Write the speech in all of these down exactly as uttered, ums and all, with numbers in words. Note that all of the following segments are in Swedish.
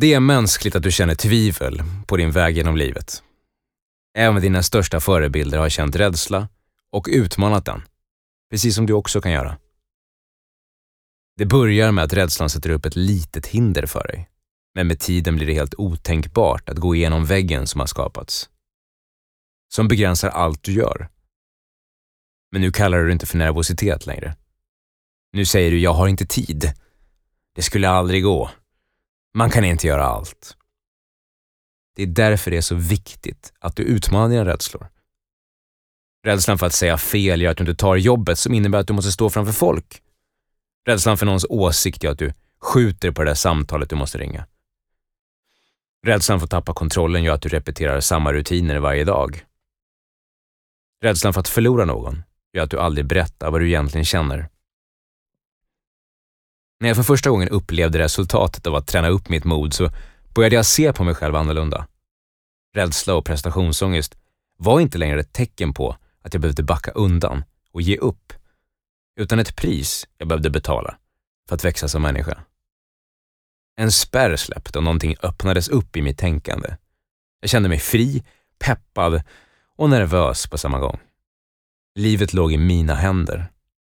Det är mänskligt att du känner tvivel på din väg genom livet. Även dina största förebilder har känt rädsla och utmanat den, precis som du också kan göra. Det börjar med att rädslan sätter upp ett litet hinder för dig, men med tiden blir det helt otänkbart att gå igenom väggen som har skapats, som begränsar allt du gör. Men nu kallar du det inte för nervositet längre. Nu säger du, jag har inte tid. Det skulle aldrig gå. Man kan inte göra allt. Det är därför det är så viktigt att du utmanar dina rädslor. Rädslan för att säga fel gör att du inte tar jobbet som innebär att du måste stå framför folk. Rädslan för någons åsikt gör att du skjuter på det där samtalet du måste ringa. Rädslan för att tappa kontrollen gör att du repeterar samma rutiner varje dag. Rädslan för att förlora någon gör att du aldrig berättar vad du egentligen känner. När jag för första gången upplevde resultatet av att träna upp mitt mod så började jag se på mig själv annorlunda. Rädsla och prestationsångest var inte längre ett tecken på att jag behövde backa undan och ge upp, utan ett pris jag behövde betala för att växa som människa. En spärr släppte och någonting öppnades upp i mitt tänkande. Jag kände mig fri, peppad och nervös på samma gång. Livet låg i mina händer.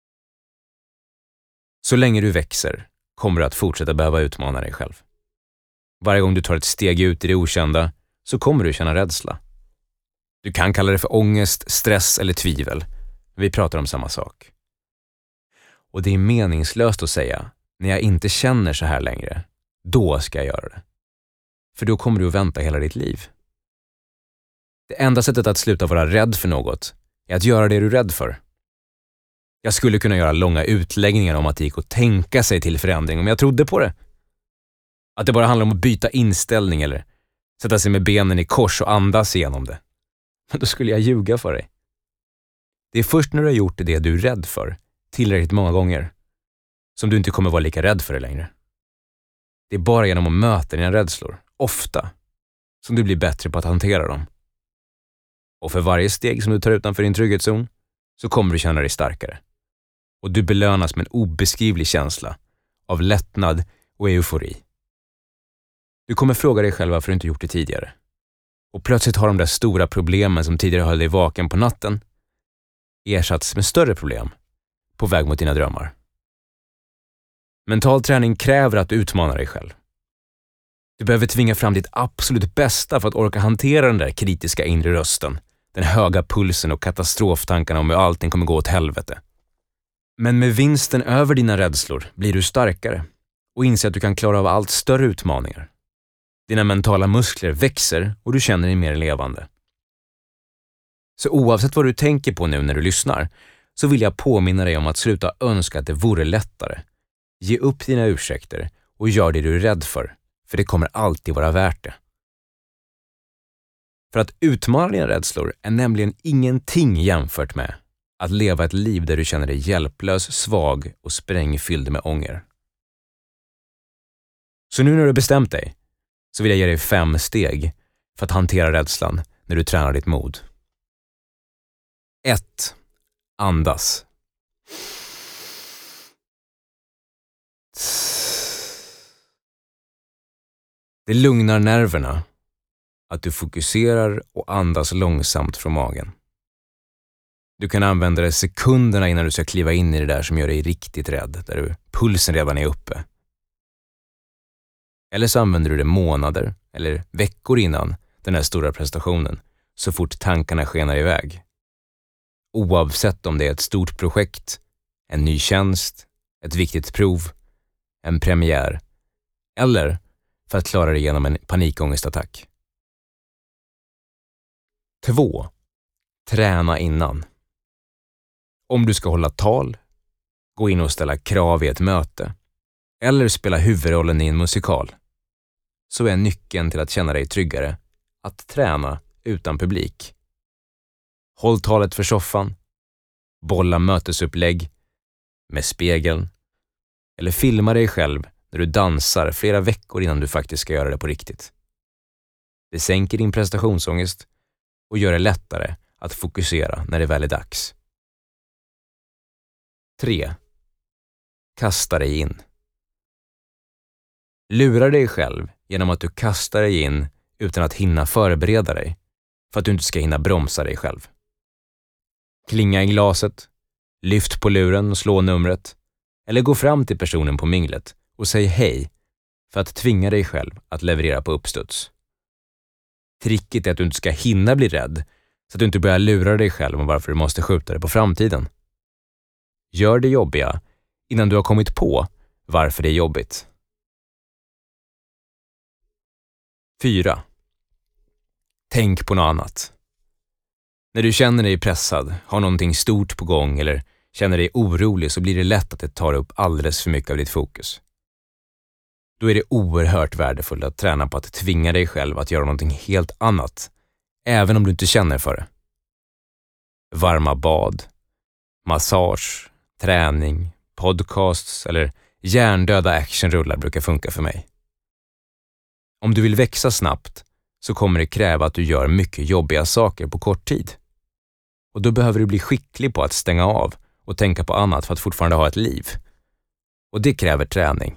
Så länge du växer kommer du att fortsätta behöva utmana dig själv. Varje gång du tar ett steg ut i det okända så kommer du känna rädsla. Du kan kalla det för ångest, stress eller tvivel. Vi pratar om samma sak. Och det är meningslöst att säga, när jag inte känner så här längre, då ska jag göra det. För då kommer du att vänta hela ditt liv. Det enda sättet att sluta vara rädd för något är att göra det du är rädd för. Jag skulle kunna göra långa utläggningar om att det gick att tänka sig till förändring om jag trodde på det. Att det bara handlar om att byta inställning eller sätta sig med benen i kors och andas igenom det. Men då skulle jag ljuga för dig. Det är först när du har gjort det du är rädd för tillräckligt många gånger som du inte kommer vara lika rädd för det längre. Det är bara genom att möta dina rädslor, ofta, som du blir bättre på att hantera dem. Och för varje steg som du tar utanför din trygghetszon så kommer du känna dig starkare. Och du belönas med en obeskrivlig känsla av lättnad och eufori. Du kommer fråga dig själv varför du inte gjort det tidigare. Och plötsligt har de där stora problemen som tidigare höll dig vaken på natten ersatts med större problem på väg mot dina drömmar. Mental träning kräver att du utmanar dig själv. Du behöver tvinga fram ditt absolut bästa för att orka hantera den där kritiska inre rösten, den höga pulsen och katastroftankarna om hur allting kommer gå åt helvete. Men med vinsten över dina rädslor blir du starkare och inser att du kan klara av allt större utmaningar. Dina mentala muskler växer och du känner dig mer levande. Så oavsett vad du tänker på nu när du lyssnar så vill jag påminna dig om att sluta önska att det vore lättare. Ge upp dina ursäkter och gör det du är rädd för, för det kommer alltid vara värt det. För att utmana dina rädslor är nämligen ingenting jämfört med att leva ett liv där du känner dig hjälplös, svag och sprängfylld med ånger. Så nu när du bestämt dig så vill jag ge dig fem steg för att hantera rädslan när du tränar ditt mod. ett. Andas. Det lugnar nerverna att du fokuserar och andas långsamt från magen. Du kan använda det sekunderna innan du ska kliva in i det där som gör dig riktigt rädd, där du, pulsen redan är uppe. Eller så använder du det månader eller veckor innan den här stora prestationen, så fort tankarna skenar iväg. Oavsett om det är ett stort projekt, en ny tjänst, ett viktigt prov, en premiär eller för att klara dig igenom en panikångestattack. två. Träna innan. Om du ska hålla tal, gå in och ställa krav i ett möte eller spela huvudrollen i en musikal, så är nyckeln till att känna dig tryggare att träna utan publik. Håll talet för soffan, bolla mötesupplägg med spegeln eller filma dig själv när du dansar flera veckor innan du faktiskt ska göra det på riktigt. Det sänker din prestationsångest och gör det lättare att fokusera när det väl är dags. tre. Kasta dig in. Lura dig själv genom att du kastar dig in utan att hinna förbereda dig för att du inte ska hinna bromsa dig själv. Klinga i glaset, lyft på luren och slå numret eller gå fram till personen på minglet och säg hej för att tvinga dig själv att leverera på uppstuds. Tricket är att du inte ska hinna bli rädd så att du inte börjar lura dig själv om varför du måste skjuta det på framtiden. Gör det jobbiga innan du har kommit på varför det är jobbigt. fyra. Tänk på något annat. När du känner dig pressad, har någonting stort på gång eller känner dig orolig så blir det lätt att det tar upp alldeles för mycket av ditt fokus. Då är det oerhört värdefullt att träna på att tvinga dig själv att göra någonting helt annat, även om du inte känner för det. Varma bad, massage, träning, podcasts eller hjärndöda actionrullar brukar funka för mig. Om du vill växa snabbt så kommer det kräva att du gör mycket jobbiga saker på kort tid. Och då behöver du bli skicklig på att stänga av och tänka på annat för att fortfarande ha ett liv. Och det kräver träning.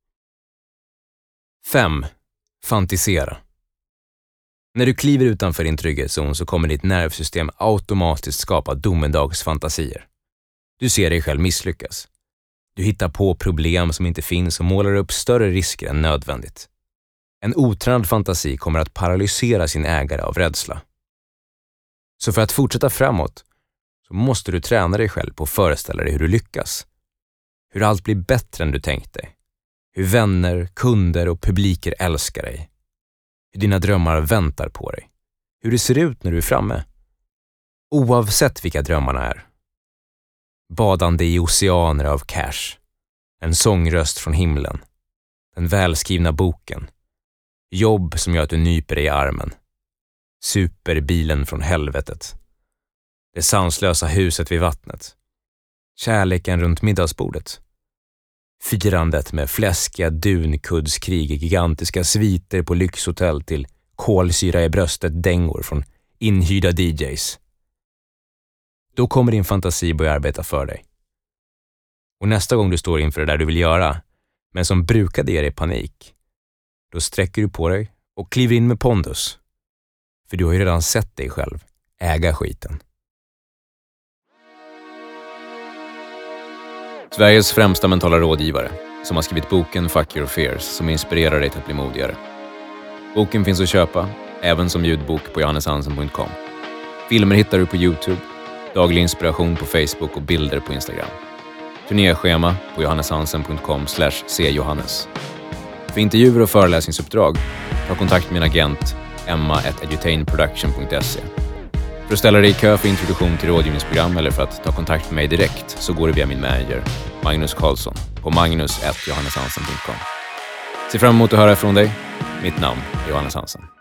fem. Fantisera. När du kliver utanför din trygghetszon så kommer ditt nervsystem automatiskt skapa domedagsfantasier. Du ser dig själv misslyckas. Du hittar på problem som inte finns och målar upp större risker än nödvändigt. En otränad fantasi kommer att paralysera sin ägare av rädsla. Så för att fortsätta framåt så måste du träna dig själv på att föreställa dig hur du lyckas. Hur allt blir bättre än du tänkt dig. Hur vänner, kunder och publiker älskar dig. Hur dina drömmar väntar på dig. Hur det ser ut när du är framme. Oavsett vilka drömmarna är. Badande i oceaner av cash. En sångröst från himlen. Den välskrivna boken. Jobb som gör att du nyper dig i armen. Superbilen från helvetet. Det sanslösa huset vid vattnet. Kärleken runt middagsbordet. Firandet med fläskiga dunkuddskrig i gigantiska sviter på lyxhotell till kolsyra i bröstet dängor från inhyrda D Js. Då kommer din fantasi börja arbeta för dig. Och nästa gång du står inför det där du vill göra, men som brukade ge dig panik, då sträcker du på dig och kliver in med pondus. För du har ju redan sett dig själv äga skiten. Sveriges främsta mentala rådgivare som har skrivit boken Fuck Your Fears som inspirerar dig till att bli modigare. Boken finns att köpa, även som ljudbok på johannes hansen punkt com. Filmer hittar du på YouTube, daglig inspiration på Facebook och bilder på Instagram. Turnéschema på johannes hansen punkt com slash c johannes. För intervjuer och föreläsningsuppdrag, ta kontakt med min agent emma at edutainproduction punkt se. För att ställa dig i kö för introduktion till rådgivningsprogram eller för att ta kontakt med mig direkt så går det via min manager, Magnus Karlsson, på magnus at johannes hansen punkt com. Se fram emot att höra från dig. Mitt namn är Johannes Hansen.